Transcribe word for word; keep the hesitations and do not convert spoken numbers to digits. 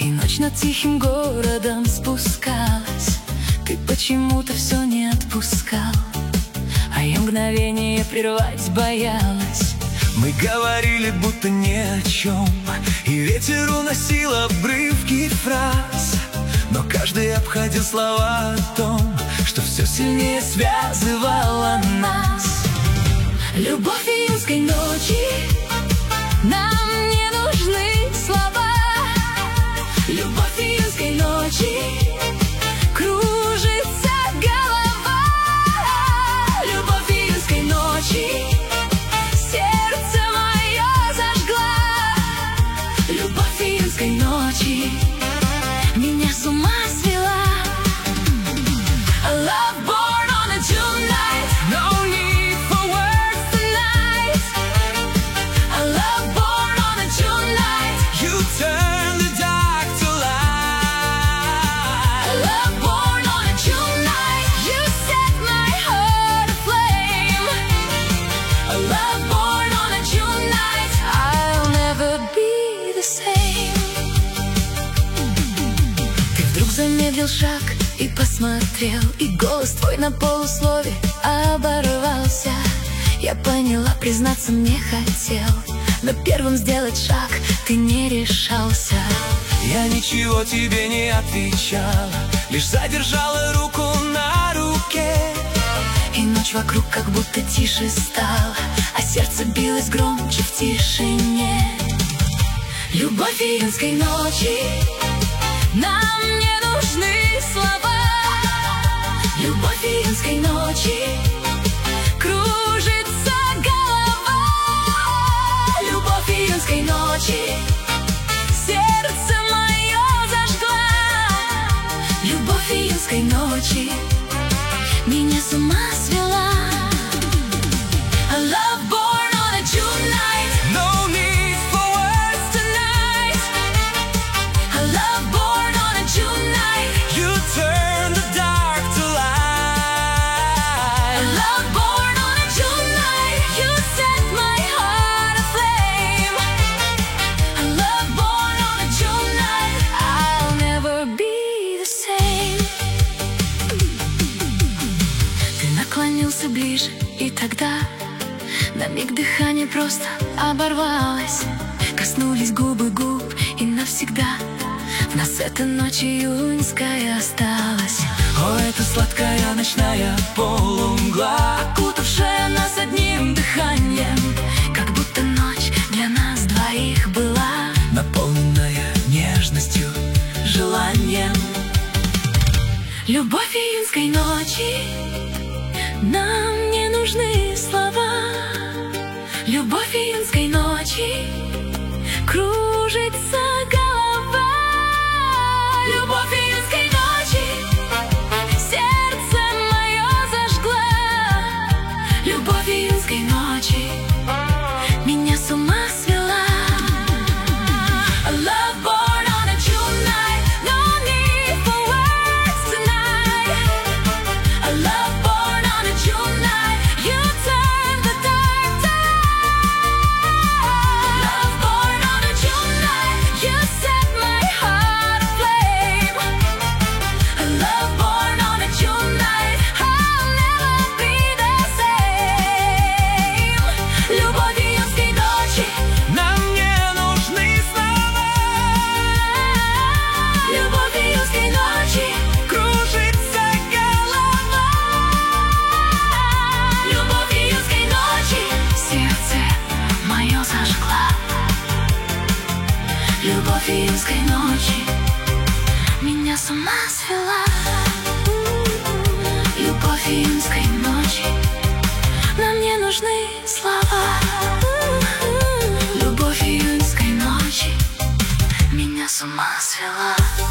ночь над тихим городом спускалась, ты почему-то все не отпускал, а я мгновение прервать боялась. Мы говорили, будто ни о чем, и ветер уносил обрывки фраз, но каждый обходил слова о том, что все сильнее связывало нас. Любовь июньской ночи, нам не нужны слова. Любовь июньской ночи, кружится голова. Любовь июньской ночи, сердце мое зажгла. Любовь июньской ночи меня с ума свела. A love born on a June night, No need for words tonight. A love born on a June night, You turn the dark to light. a love born on a June night, you set my heart aflame. A love born on a June night, I'll never be the same. Ты вдруг замедлил шаг и посмотрел, и голос твой на полуслове оборвался. Я поняла, признаться мне хотел, но первым сделать шаг ты не решался. Я ничего тебе не отвечала, лишь задержала руку на руке. И ночь вокруг как будто тише стала, а сердце билось громче в тишине. Любовь июньской ночи, нам не нужны слова. Любовь июньской ночи, кружится голова. Любовь июньской ночи, сердце мое зажгла. Любовь июньской ночи меня с ума свела. A love born on a June night, No need for words tonight. A love born on a June night, You turn the dark to a light. love born on a June night, you set my heart aflame. A love born on a June night, I'll never be the same. Ты наклонился ближе, и тогда на миг дыхание просто оборвалось. Коснулись губы губ, и навсегда в нас эта ночь июньская осталась. О, это сладкая ночная полумгла, Окутавшая нас одним дыханием, как будто ночь для нас двоих была, наполненная нежностью, желанием. Любовь июньской ночи, нам не нужны слова. Любовь июньской ночи, кружится голова. Любовь июньской ночи, сердце мое зажгла. Любовь июньской ночи меня с ума свела. A love born on a June night, no need for words tonight. A love born on a June night, you turn the dark to light. Love born on a June night, you set my heart aflame. A love born on a June night, I'll never be the same. Любовь июньской ночи, Нам не нужны слова. любовь июньской ночи, Кружится голова. любовь июньской ночи, сердце мое зажгла. Любовь июньской ночи меня с ума свела. Любовь июньской ночи, нам не нужны слова. Любовь июньской ночи меня с ума свела.